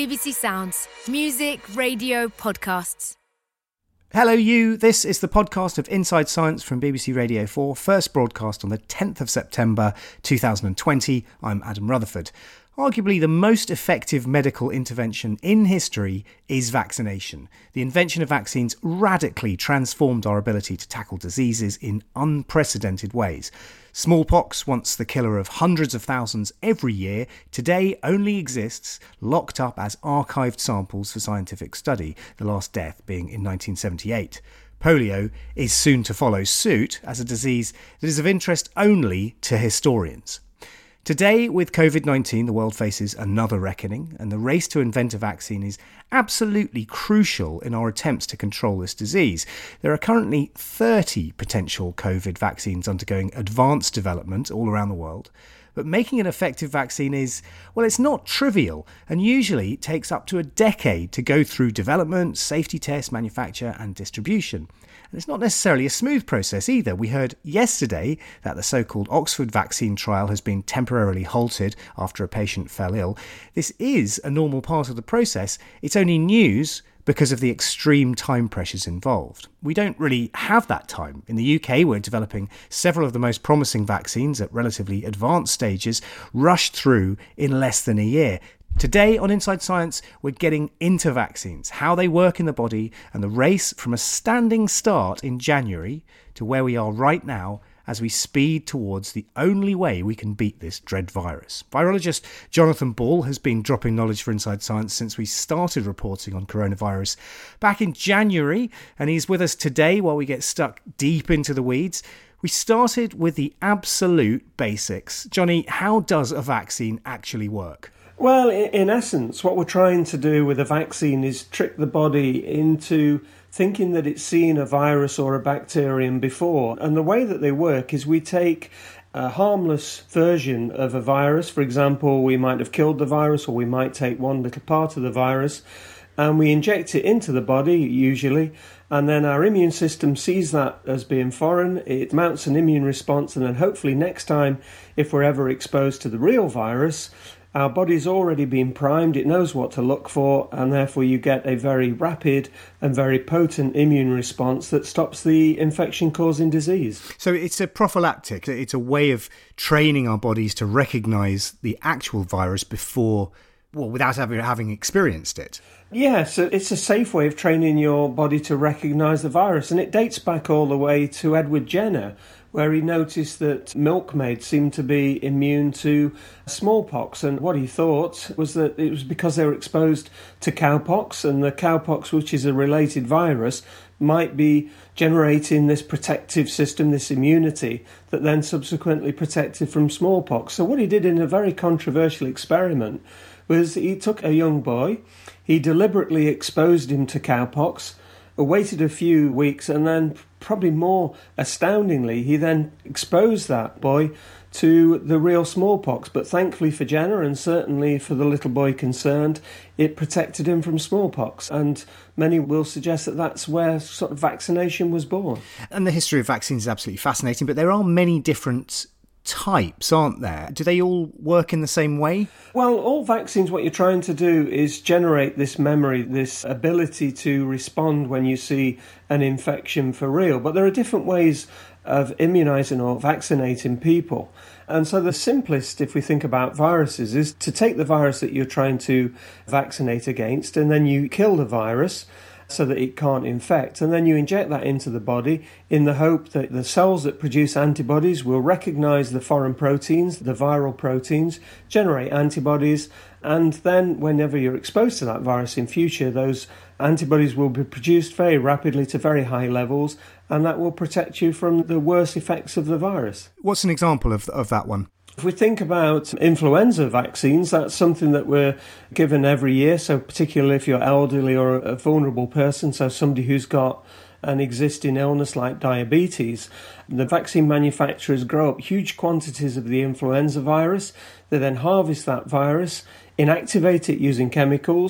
BBC Sounds. Music, radio, podcasts. Hello you, this is the podcast of Inside Science from BBC Radio 4, first broadcast on the 10th of September 2020. I'm Adam Rutherford. Arguably the most effective medical intervention in history is vaccination. The invention of vaccines radically transformed our ability to tackle diseases in unprecedented ways. Smallpox, once the killer of hundreds of thousands every year, today only exists locked up as archived samples for scientific study, the last death being in 1978. Polio is soon to follow suit as a disease that is of interest only to historians. Today, with COVID-19, the world faces another reckoning, and the race to invent a vaccine is absolutely crucial in our attempts to control this disease. There are currently 30 potential COVID vaccines undergoing advanced development all around the world. But making an effective vaccine is, well, it's not trivial, and usually takes up to a decade to go through development, safety tests, manufacture and distribution. And it's not necessarily a smooth process either. We heard yesterday that the so-called Oxford vaccine trial has been temporarily halted after a patient fell ill. This is a normal part of the process. It's only news because of the extreme time pressures involved. We don't really have that time. In the UK, we're developing several of the most promising vaccines at relatively advanced stages, rushed through in less than a year. Today on Inside Science, we're getting into vaccines, how they work in the body, and the race from a standing start in January to where we are right now as we speed towards the only way we can beat this dread virus. Virologist Jonathan Ball has been dropping knowledge for Inside Science since we started reporting on coronavirus back in January, and he's with us today while we get stuck deep into the weeds. We started with the absolute basics. Johnny, how does a vaccine actually work? Well, in essence, what we're trying to do with a vaccine is trick the body into thinking that it's seen a virus or a bacterium before. And the way that they work is we take a harmless version of a virus. For example, we might have killed the virus, or we might take one little part of the virus, and we inject it into the body, usually, and then our immune system sees that as being foreign. It mounts an immune response, and then hopefully next time, if we're ever exposed to the real virus, our body's already been primed, it knows what to look for, and therefore you get a very rapid and very potent immune response that stops the infection-causing disease. So it's a prophylactic, it's a way of training our bodies to recognise the actual virus before, well, without having experienced it. Yes, it's a safe way of training your body to recognise the virus, and it dates back all the way to Edward Jenner, where he noticed that milkmaids seemed to be immune to smallpox. And what he thought was that it was because they were exposed to cowpox, and the cowpox, which is a related virus, might be generating this protective system, this immunity, that then subsequently protected from smallpox. So what he did in a very controversial experiment was he took a young boy, he deliberately exposed him to cowpox, waited a few weeks, and then, probably more astoundingly, he then exposed that boy to the real smallpox. But thankfully for Jenner, and certainly for the little boy concerned, it protected him from smallpox. And many will suggest that that's where sort of vaccination was born. And the history of vaccines is absolutely fascinating, but there are many different types, aren't there? Do they all work in the same way? Well, all vaccines, what you're trying to do is generate this memory, this ability to respond when you see an infection for real. But there are different ways of immunising or vaccinating people. And so the simplest, if we think about viruses, is to take the virus that you're trying to vaccinate against, and then you kill the virus so that it can't infect, and then you inject that into the body in the hope that the cells that produce antibodies will recognise the foreign proteins, the viral proteins, generate antibodies, and then whenever you're exposed to that virus in future, those antibodies will be produced very rapidly to very high levels, and that will protect you from the worst effects of the virus. What's an example of that one? If we think about influenza vaccines, that's something that we're given every year, so particularly if you're elderly or a vulnerable person, so somebody who's got an existing illness like diabetes, the vaccine manufacturers grow up huge quantities of the influenza virus. They then harvest that virus, inactivate it using chemicals,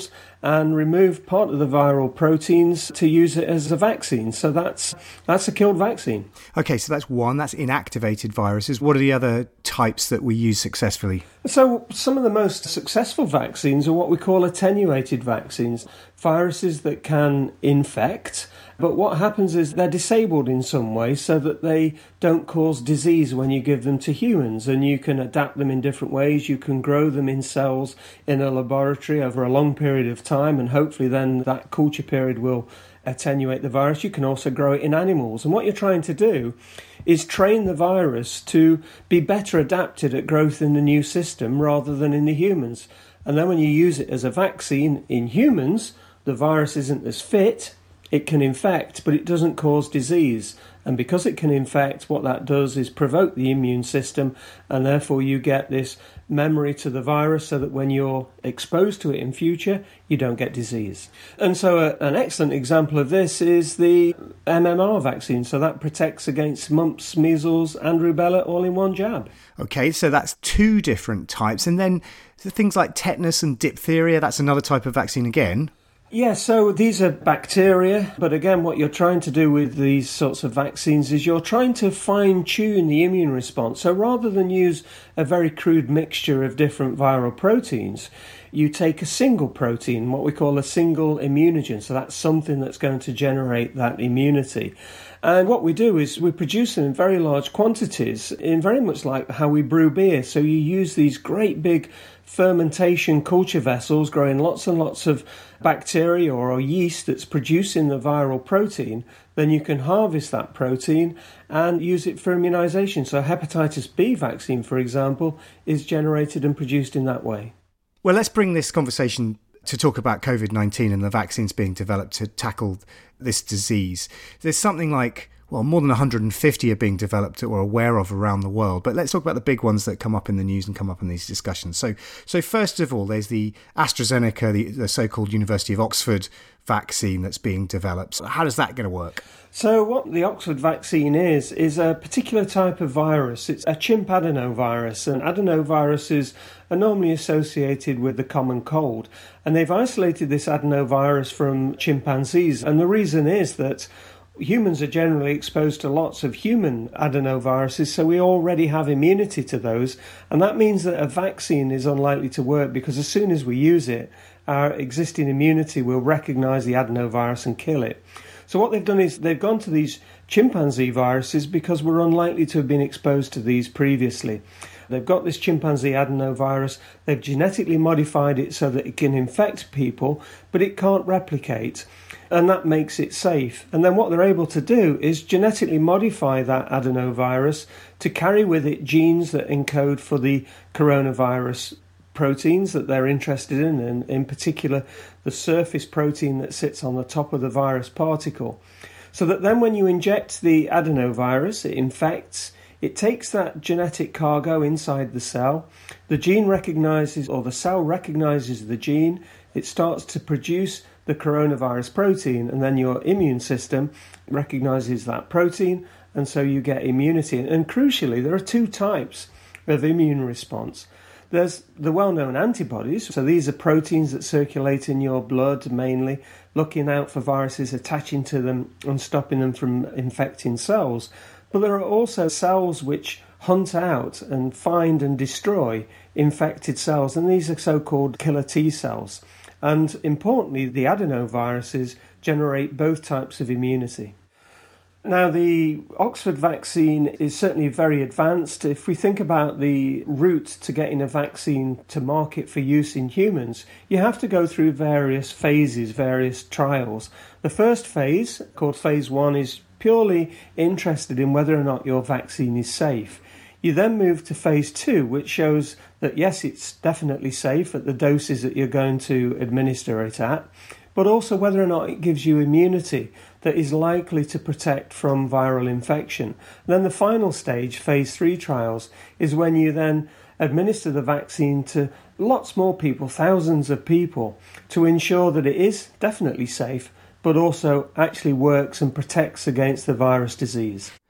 and remove part of the viral proteins to use it as a vaccine. So that's a killed vaccine. Okay, so that's one. That's inactivated viruses. What are the other types that we use successfully? So some of the most successful vaccines are what we call attenuated vaccines, viruses that can infect, but what happens is they're disabled in some way so that they don't cause disease when you give them to humans, and you can adapt them in different ways. You can grow them in cells in a laboratory over a long period of time, and hopefully then that culture period will attenuate the virus. You can also grow it in animals, and what you're trying to do is train the virus to be better adapted at growth in the new system rather than in the humans. And then when you use it as a vaccine in humans, the virus isn't as fit. It can infect, but it doesn't cause disease. And because it can infect, what that does is provoke the immune system, and therefore you get this memory to the virus so that when you're exposed to it in future, you don't get disease. And so an excellent example of this is the MMR vaccine. So that protects against mumps, measles and rubella all in one jab. Okay, so that's two different types. And then things like tetanus and diphtheria, that's another type of vaccine again. Yeah, so these are bacteria, but again, what you're trying to do with these sorts of vaccines is you're trying to fine-tune the immune response. So rather than use a very crude mixture of different viral proteins, you take a single protein, what we call a single immunogen. So that's something that's going to generate that immunity. And what we do is we produce them in very large quantities, in very much like how we brew beer. So you use these great big fermentation culture vessels growing lots and lots of bacteria or yeast that's producing the viral protein. Then you can harvest that protein and use it for immunization. So hepatitis B vaccine, for example, is generated and produced in that way. Well, let's bring this conversation to talk about COVID-19 and the vaccines being developed to tackle this disease. There's something like, well, more than 150 are being developed that we're aware of around the world. But let's talk about the big ones that come up in the news and come up in these discussions. So first of all, there's the AstraZeneca, the so-called University of Oxford vaccine that's being developed. So how is that going to work? So what the Oxford vaccine is a particular type of virus. It's a chimp adenovirus, and adenoviruses are normally associated with the common cold. And they've isolated this adenovirus from chimpanzees, and the reason is that humans are generally exposed to lots of human adenoviruses, so we already have immunity to those, and that means that a vaccine is unlikely to work because as soon as we use it, our existing immunity will recognise the adenovirus and kill it. So what they've done is they've gone to these chimpanzee viruses because we're unlikely to have been exposed to these previously. They've got this chimpanzee adenovirus, they've genetically modified it so that it can infect people, but it can't replicate, and that makes it safe. And then what they're able to do is genetically modify that adenovirus to carry with it genes that encode for the coronavirus proteins that they're interested in, and in particular the surface protein that sits on the top of the virus particle. So that then when you inject the adenovirus, it infects, it takes that genetic cargo inside the cell, the gene recognizes, or the cell recognizes the gene, it starts to produce the coronavirus protein, and then your immune system recognizes that protein, and so you get immunity. And crucially, there are two types of immune response. There's the well-known antibodies, so these are proteins that circulate in your blood mainly, looking out for viruses, attaching to them and stopping them from infecting cells. But there are also cells which hunt out and find and destroy infected cells, and these are so-called killer T cells. And importantly, the adenoviruses generate both types of immunity. Now, the Oxford vaccine is certainly very advanced. If we think about the route to getting a vaccine to market for use in humans, you have to go through various phases, various trials. The first phase, called phase 1, is purely interested in whether or not your vaccine is safe. You then move to phase 2, which shows that yes, it's definitely safe at the doses that you're going to administer it at, but also whether or not it gives you immunity that is likely to protect from viral infection. And then the final stage, phase 3 trials, is when you then administer the vaccine to lots more people, thousands of people, to ensure that it is definitely safe, but also actually works and protects against the virus disease.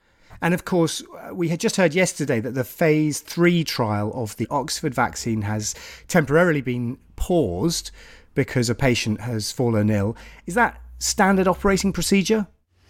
And of course, we had just heard yesterday that the phase 3 trial of the Oxford vaccine has temporarily been paused because a patient has fallen ill. Is that standard operating procedure?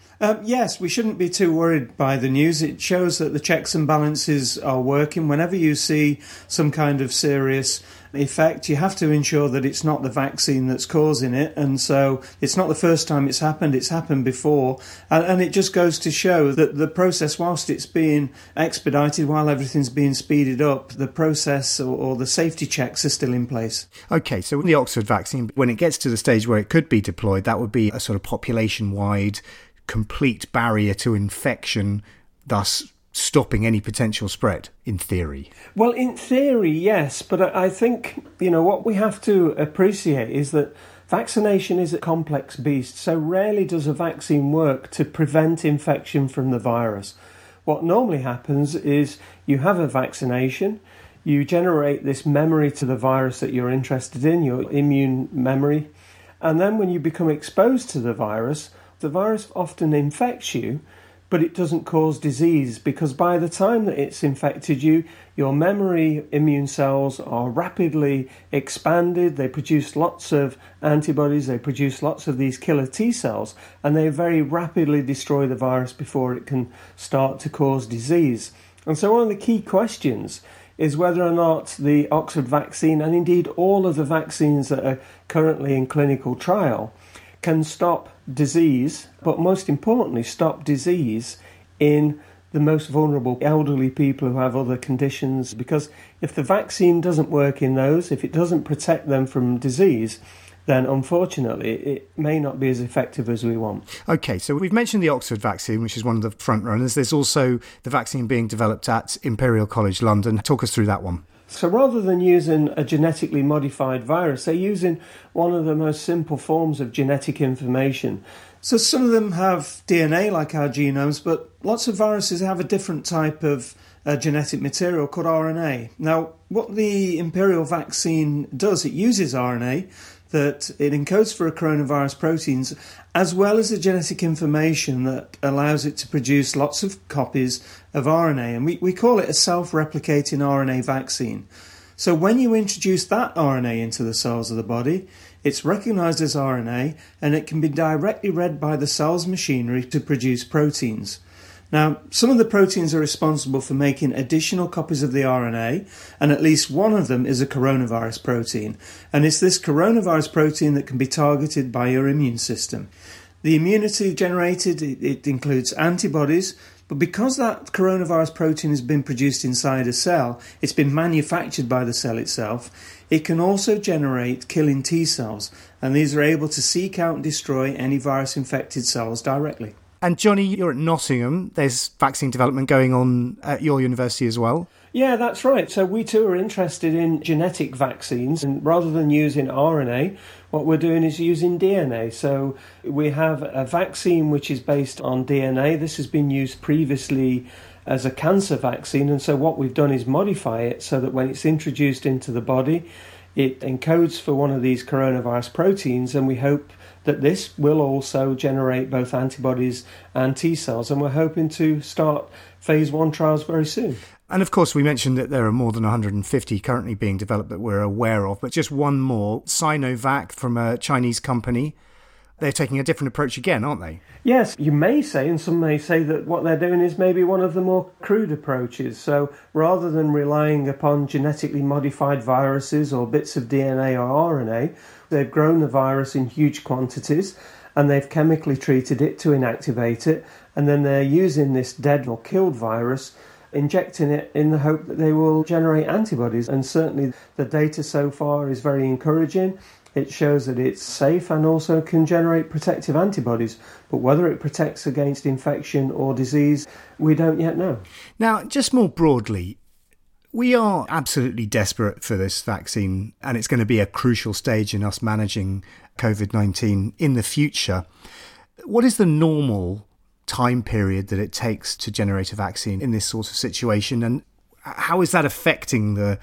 Yes, we shouldn't be too worried by the news. It shows that the checks and balances are working. Whenever you see some kind of serious effect, you have to ensure that it's not the vaccine that's causing it. And so it's not the first time it's happened before. And it just goes to show that the process, whilst it's being expedited, while everything's being speeded up, the process or the safety checks are still in place. OK, so with the Oxford vaccine, when it gets to the stage where it could be deployed, that would be a sort of population-wide complete barrier to infection, thus stopping any potential spread, in theory. Well, in theory, yes, but I think, what we have to appreciate is that vaccination is a complex beast, so rarely does a vaccine work to prevent infection from the virus. What normally happens is you have a vaccination, you generate this memory to the virus that you're interested in, your immune memory, and then when you become exposed to the virus often infects you, but it doesn't cause disease, because by the time that it's infected you, your memory immune cells are rapidly expanded, they produce lots of antibodies, they produce lots of these killer T cells, and they very rapidly destroy the virus before it can start to cause disease. And so one of the key questions is whether or not the Oxford vaccine, and indeed all of the vaccines that are currently in clinical trial, can stop disease, but most importantly, stop disease in the most vulnerable elderly people who have other conditions. Because if the vaccine doesn't work in those, if it doesn't protect them from disease, then unfortunately it may not be as effective as we want. OK, so we've mentioned the Oxford vaccine, which is one of the front runners. There's also the vaccine being developed at Imperial College London. Talk us through that one. So rather than using a genetically modified virus, they're using one of the most simple forms of genetic information. So some of them have DNA like our genomes, but lots of viruses have a different type of genetic material called RNA. Now, what the Imperial vaccine does, it uses RNA, that it encodes for a coronavirus proteins, as well as the genetic information that allows it to produce lots of copies of RNA. And we call it a self-replicating RNA vaccine. So when you introduce that RNA into the cells of the body, it's recognised as RNA, and it can be directly read by the cell's machinery to produce proteins. Now, some of the proteins are responsible for making additional copies of the RNA, and at least one of them is a coronavirus protein. And it's this coronavirus protein that can be targeted by your immune system. The immunity generated, it includes antibodies, but because that coronavirus protein has been produced inside a cell, it's been manufactured by the cell itself, it can also generate killing T cells, and these are able to seek out and destroy any virus-infected cells directly. And Johnny, you're at Nottingham. There's vaccine development going on at your university as well. Yeah, that's right. So we too are interested in genetic vaccines, and rather than using RNA, what we're doing is using DNA. So we have a vaccine which is based on DNA. This has been used previously as a cancer vaccine, and so what we've done is modify it so that when it's introduced into the body, it encodes for one of these coronavirus proteins, and we hope that this will also generate both antibodies and T cells, and we're hoping to start phase 1 trials very soon. And of course, we mentioned that there are more than 150 currently being developed that we're aware of, but just one more, Sinovac from a Chinese company. They're taking a different approach again, aren't they? Yes, you may say, and some may say, that what they're doing is maybe one of the more crude approaches. So rather than relying upon genetically modified viruses or bits of DNA or RNA, they've grown the virus in huge quantities and they've chemically treated it to inactivate it, and then they're using this dead or killed virus, injecting it in the hope that they will generate antibodies. And certainly the data so far is very encouraging. It shows that it's safe and also can generate protective antibodies. But whether it protects against infection or disease, we don't yet know. Now, just more broadly, we are absolutely desperate for this vaccine, and it's going to be a crucial stage in us managing COVID-19 in the future. What is the normal time period that it takes to generate a vaccine in this sort of situation, and how is that affecting the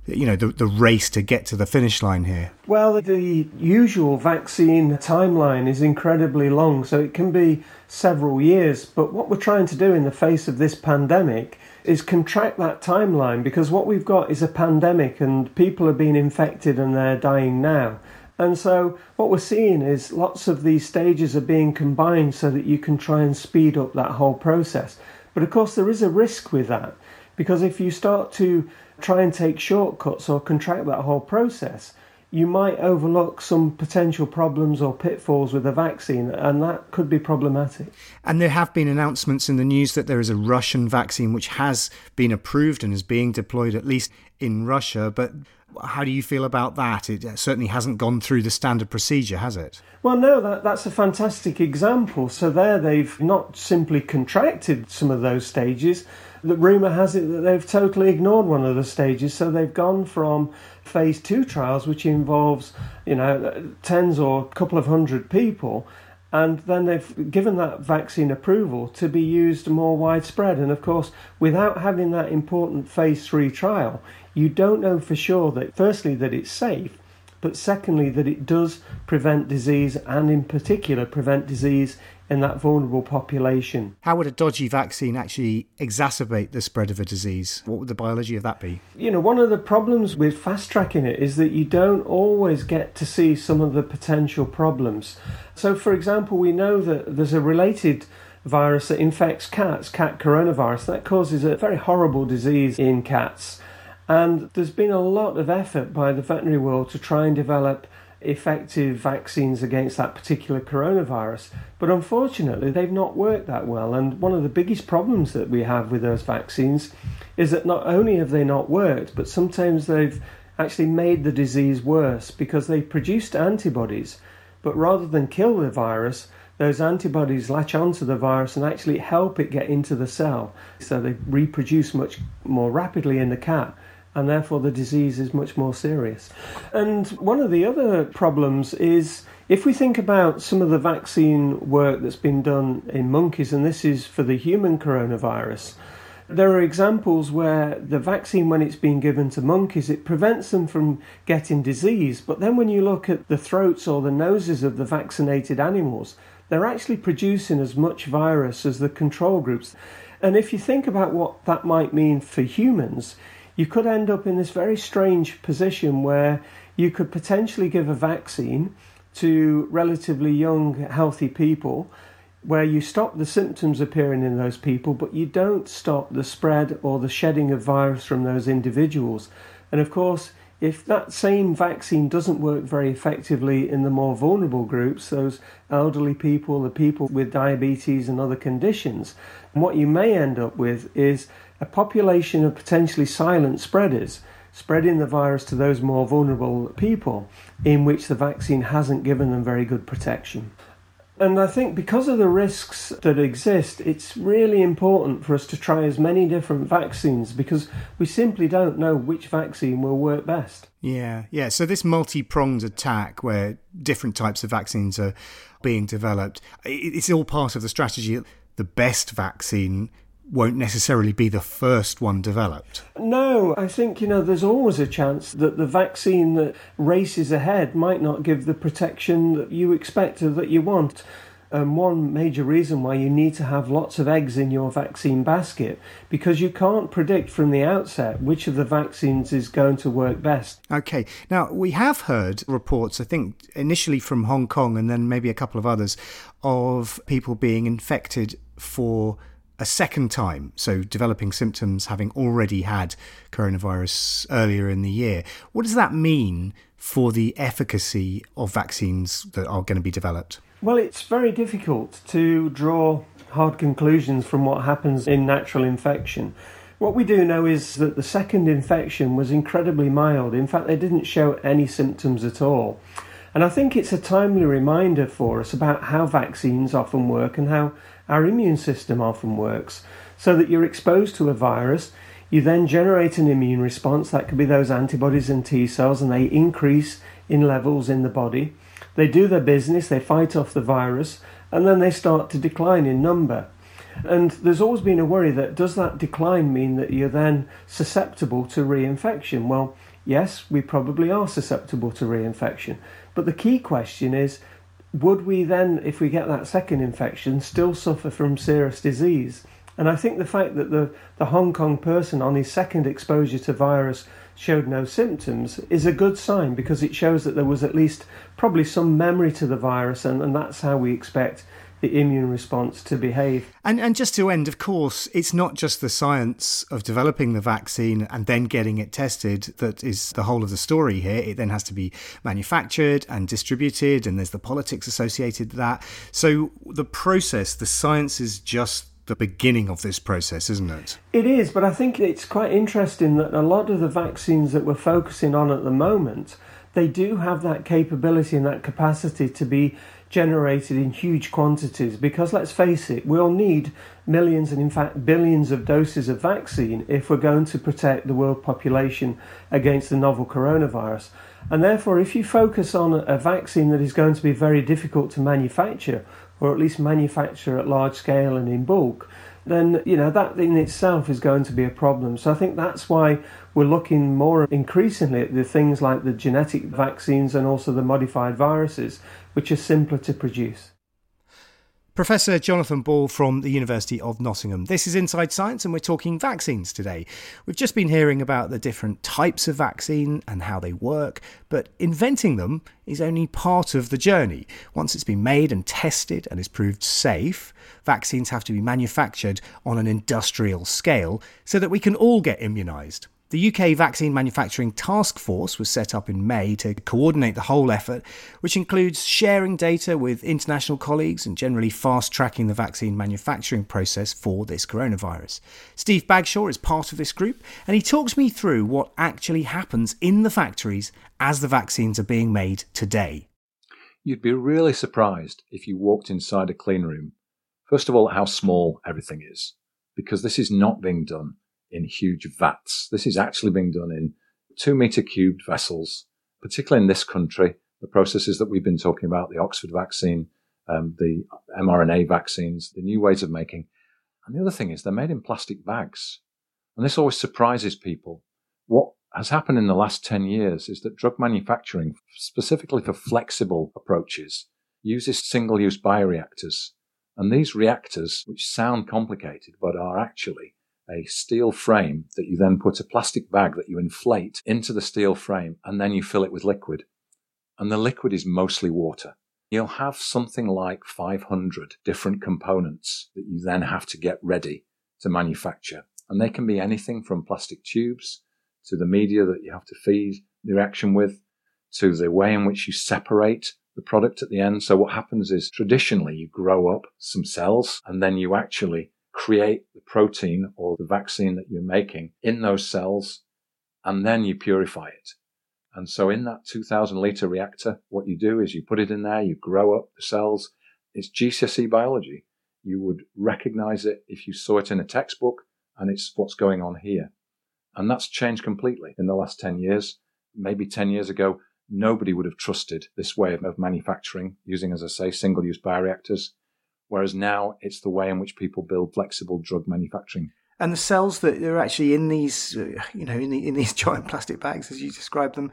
the race to get to the finish line here? Well, the usual vaccine timeline is incredibly long, so it can be several years. But what we're trying to do in the face of this pandemic is contract that timeline, because what we've got is a pandemic and people are being infected and they're dying now. And so what we're seeing is lots of these stages are being combined so that you can try and speed up that whole process. But of course there is a risk with that, because if you start to try and take shortcuts or contract that whole process, you might overlook some potential problems or pitfalls with the vaccine, and that could be problematic. And there have been announcements in the news that there is a Russian vaccine which has been approved and is being deployed, at least in Russia. But how do you feel about that? It certainly hasn't gone through the standard procedure, has it? Well, no, that's a fantastic example. So there they've not simply contracted some of those stages. The rumour has it that they've totally ignored one of the stages. So they've gone from phase 2 trials, which involves, tens or a couple of hundred people, and then they've given that vaccine approval to be used more widespread. And of course, without having that important phase 3 trial, you don't know for sure that, firstly, that it's safe, but secondly, that it does prevent disease, and in particular prevent disease in that vulnerable population. How would a dodgy vaccine actually exacerbate the spread of a disease? What would the biology of that be? One of the problems with fast-tracking it is that you don't always get to see some of the potential problems. So, for example, we know that there's a related virus that infects cats, cat coronavirus, that causes a very horrible disease in cats. And there's been a lot of effort by the veterinary world to try and develop effective vaccines against that particular coronavirus. But unfortunately, they've not worked that well. And one of the biggest problems that we have with those vaccines is that not only have they not worked, but sometimes they've actually made the disease worse, because they produced antibodies. But rather than kill the virus, those antibodies latch onto the virus and actually help it get into the cell. So they reproduce much more rapidly in the cat, and therefore the disease is much more serious. And one of the other problems is, if we think about some of the vaccine work that's been done in monkeys, and this is for the human coronavirus, there are examples where the vaccine, when it's being given to monkeys, it prevents them from getting disease. But then when you look at the throats or the noses of the vaccinated animals, they're actually producing as much virus as the control groups. And if you think about what that might mean for humans, you could end up in this very strange position where you could potentially give a vaccine to relatively young, healthy people, where you stop the symptoms appearing in those people, but you don't stop the spread or the shedding of virus from those individuals. And of course, if that same vaccine doesn't work very effectively in the more vulnerable groups, those elderly people, the people with diabetes and other conditions, what you may end up with is a population of potentially silent spreaders, spreading the virus to those more vulnerable people, in which the vaccine hasn't given them very good protection. And I think because of the risks that exist, it's really important for us to try as many different vaccines, because we simply don't know which vaccine will work best. Yeah. So this multi-pronged attack where different types of vaccines are being developed, it's all part of the strategy. The best vaccine won't necessarily be the first one developed. No, I think, there's always a chance that the vaccine that races ahead might not give the protection that you expect or that you want. One major reason why you need to have lots of eggs in your vaccine basket, because you can't predict from the outset which of the vaccines is going to work best. Okay. Now, we have heard reports, I think initially from Hong Kong and then maybe a couple of others, of people being infected for a second time, so developing symptoms having already had coronavirus earlier in the year. What does that mean for the efficacy of vaccines that are going to be developed? Well, it's very difficult to draw hard conclusions from what happens in natural infection. What we do know is that the second infection was incredibly mild. In fact, they didn't show any symptoms at all. And I think it's a timely reminder for us about how vaccines often work and how our immune system often works. So that you're exposed to a virus, you then generate an immune response. That could be those antibodies and T cells, and they increase in levels in the body. They do their business, they fight off the virus, and then they start to decline in number. And there's always been a worry that does that decline mean that you're then susceptible to reinfection? Well, yes, we probably are susceptible to reinfection. But the key question is, would we then, if we get that second infection, still suffer from serious disease? And I think the fact that the Hong Kong person on his second exposure to virus showed no symptoms is a good sign, because it shows that there was at least probably some memory to the virus, and that's how we expect the immune response to behave. And just to end, of course, it's not just the science of developing the vaccine and then getting it tested that is the whole of the story here. It then has to be manufactured and distributed, and there's the politics associated with that. So the process, the science is just the beginning of this process, isn't it? It is, but I think it's quite interesting that a lot of the vaccines that we're focusing on at the moment, they do have that capability and that capacity to be generated in huge quantities, because let's face it, we'll need millions and in fact billions of doses of vaccine if we're going to protect the world population against the novel coronavirus. And therefore, if you focus on a vaccine that is going to be very difficult to manufacture, or at least manufacture at large scale and in bulk, then that in itself is going to be a problem. So I think that's why we're looking more increasingly at the things like the genetic vaccines and also the modified viruses, which are simpler to produce. Professor Jonathan Ball from the University of Nottingham. This is Inside Science, and we're talking vaccines today. We've just been hearing about the different types of vaccine and how they work, but inventing them is only part of the journey. Once it's been made and tested and is proved safe, vaccines have to be manufactured on an industrial scale so that we can all get immunised. The UK Vaccine Manufacturing Task Force was set up in May to coordinate the whole effort, which includes sharing data with international colleagues and generally fast-tracking the vaccine manufacturing process for this coronavirus. Steve Bagshaw is part of this group, and he talks me through what actually happens in the factories as the vaccines are being made today. You'd be really surprised if you walked inside a clean room. First of all, how small everything is, because this is not being done in huge vats. This is actually being done in 2-meter cubed vessels, particularly in this country. The processes that we've been talking about, the Oxford vaccine, the mRNA vaccines, the new ways of making. And the other thing is they're made in plastic bags. And this always surprises people. What has happened in the last 10 years is that drug manufacturing, specifically for flexible approaches, uses single-use bioreactors. And these reactors, which sound complicated but are actually a steel frame that you then put a plastic bag that you inflate into the steel frame, and then you fill it with liquid. And the liquid is mostly water. You'll have something like 500 different components that you then have to get ready to manufacture. And they can be anything from plastic tubes to the media that you have to feed the reaction with, to the way in which you separate the product at the end. So what happens is traditionally you grow up some cells and then you actually create the protein or the vaccine that you're making in those cells, and then you purify it. And so in that 2,000 litre reactor, what you do is you put it in there, you grow up the cells. It's GCSE biology. You would recognize it if you saw it in a textbook, and it's what's going on here. And that's changed completely in the last 10 years. Maybe 10 years ago, nobody would have trusted this way of manufacturing using, as I say, single-use bioreactors. Whereas now it's the way in which people build flexible drug manufacturing. And the cells that are actually in these, in these giant plastic bags, as you described them,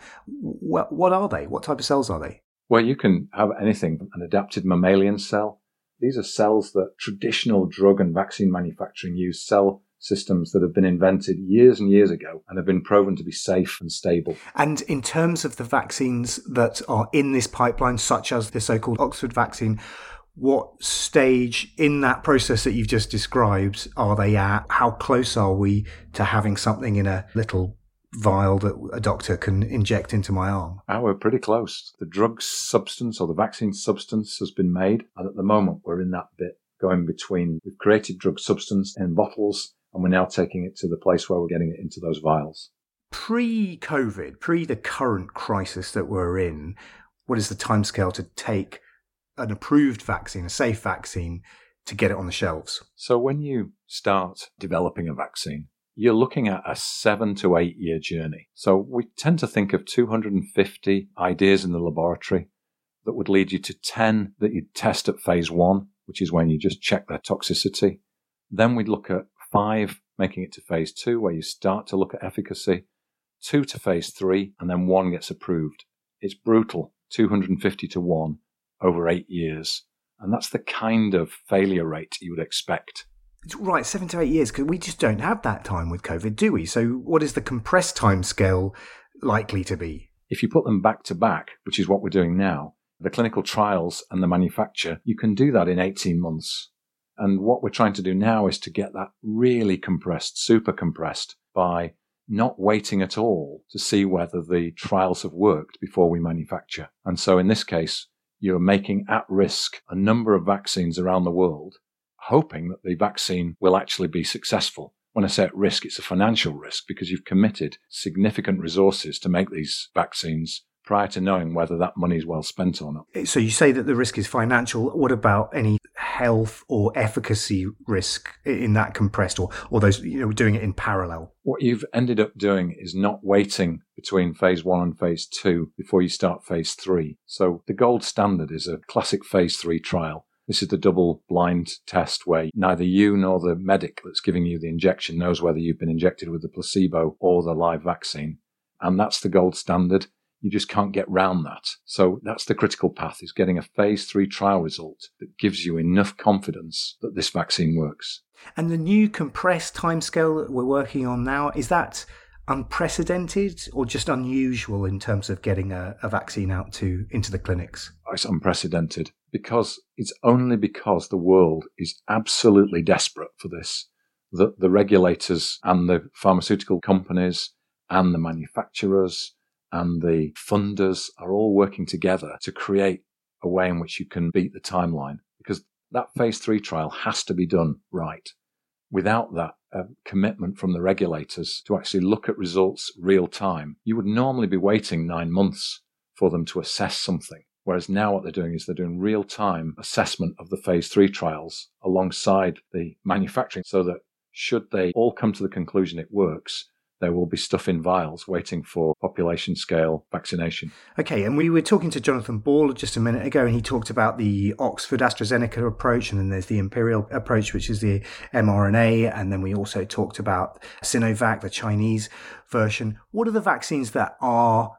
what are they? What type of cells are they? Well, you can have anything from an adapted mammalian cell. These are cells that traditional drug and vaccine manufacturing use cell systems that have been invented years and years ago and have been proven to be safe and stable. And in terms of the vaccines that are in this pipeline, such as the so-called Oxford vaccine, what stage in that process that you've just described are they at? How close are we to having something in a little vial that a doctor can inject into my arm? We're pretty close. The drug substance or the vaccine substance has been made, and at the moment we're in that bit going between. We've created drug substance in bottles, and we're now taking it to the place where we're getting it into those vials. Pre-COVID, pre the current crisis that we're in, what is the timescale to take an approved vaccine, a safe vaccine, to get it on the shelves? So when you start developing a vaccine, you're looking at a 7 to 8 year journey. So we tend to think of 250 ideas in the laboratory that would lead you to 10 that you'd test at phase 1, which is when you just check their toxicity. Then we'd look at 5 making it to phase 2, where you start to look at efficacy, 2 to phase 3, and then 1 gets approved. It's brutal, 250 to 1 over 8 years. And that's the kind of failure rate you would expect. Right, 7 to 8 years, because we just don't have that time with COVID, do we? So what is the compressed time scale likely to be? If you put them back to back, which is what we're doing now, the clinical trials and the manufacture, you can do that in 18 months. And what we're trying to do now is to get that really compressed, super compressed, by not waiting at all to see whether the trials have worked before we manufacture. And so in this case, you're making at risk a number of vaccines around the world, hoping that the vaccine will actually be successful. When I say at risk, it's a financial risk because you've committed significant resources to make these vaccines prior to knowing whether that money is well spent or not. So you say that the risk is financial. What about any health or efficacy risk in that compressed or those, doing it in parallel? What you've ended up doing is not waiting between phase 1 and phase 2 before you start phase 3. So the gold standard is a classic phase 3 trial. This is the double-blind test where neither you nor the medic that's giving you the injection knows whether you've been injected with the placebo or the live vaccine. And that's the gold standard. You just can't get round that. So that's the critical path, is getting a phase 3 trial result that gives you enough confidence that this vaccine works. And the new compressed timescale that we're working on now, is that unprecedented or just unusual in terms of getting a vaccine out into the clinics? It's unprecedented because it's only because the world is absolutely desperate for this that the regulators and the pharmaceutical companies and the manufacturers and the funders are all working together to create a way in which you can beat the timeline, because that phase 3 trial has to be done right. Without that commitment from the regulators to actually look at results real time, you would normally be waiting 9 months for them to assess something. Whereas now what they're doing is they're doing real time assessment of the phase 3 trials alongside the manufacturing, so that should they all come to the conclusion it works, there will be stuff in vials waiting for population scale vaccination. Okay, and we were talking to Jonathan Ball just a minute ago, and he talked about the Oxford AstraZeneca approach, and then there's the Imperial approach, which is the mRNA, and then we also talked about Sinovac, the Chinese version. What are the vaccines that are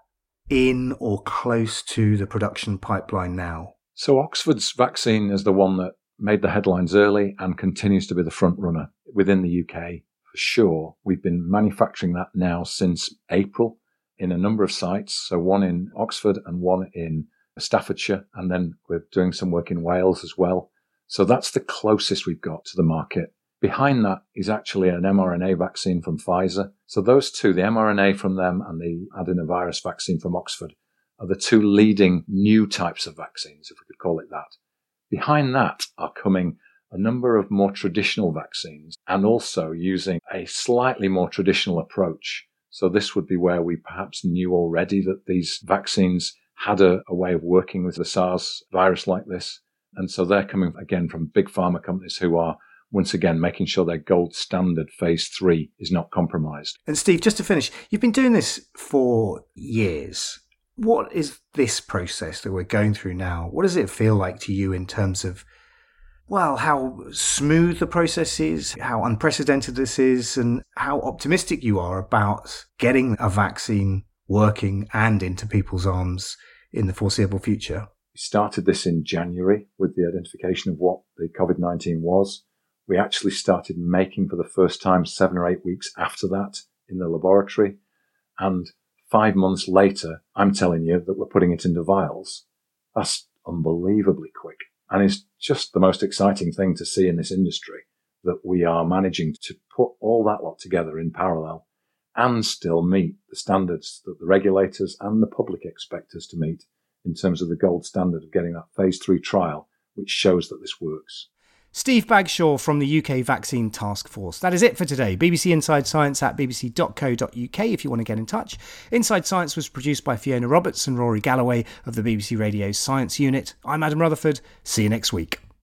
in or close to the production pipeline now? So Oxford's vaccine is the one that made the headlines early and continues to be the front runner within the UK. For sure, we've been manufacturing that now since April in a number of sites. So one in Oxford and one in Staffordshire. And then we're doing some work in Wales as well. So that's the closest we've got to the market. Behind that is actually an mRNA vaccine from Pfizer. So those two, the mRNA from them and the adenovirus vaccine from Oxford, are the two leading new types of vaccines, if we could call it that. Behind that are coming a number of more traditional vaccines and also using a slightly more traditional approach. So this would be where we perhaps knew already that these vaccines had a way of working with the SARS virus like this. And so they're coming again from big pharma companies who are once again making sure their gold standard phase 3 is not compromised. And Steve, just to finish, you've been doing this for years. What is this process that we're going through now? What does it feel like to you in terms of, well, how smooth the process is, how unprecedented this is, and how optimistic you are about getting a vaccine working and into people's arms in the foreseeable future? We started this in January with the identification of what the COVID-19 was. We actually started making for the first time 7 or 8 weeks after that in the laboratory. And 5 months later, I'm telling you that we're putting it into vials. That's unbelievably quick. And it's just the most exciting thing to see in this industry, that we are managing to put all that lot together in parallel and still meet the standards that the regulators and the public expect us to meet in terms of the gold standard of getting that phase 3 trial, which shows that this works. Steve Bagshaw from the UK Vaccine Task Force. That is it for today. BBC Inside Science at bbc.co.uk if you want to get in touch. Inside Science was produced by Fiona Roberts and Rory Galloway of the BBC Radio Science Unit. I'm Adam Rutherford. See you next week.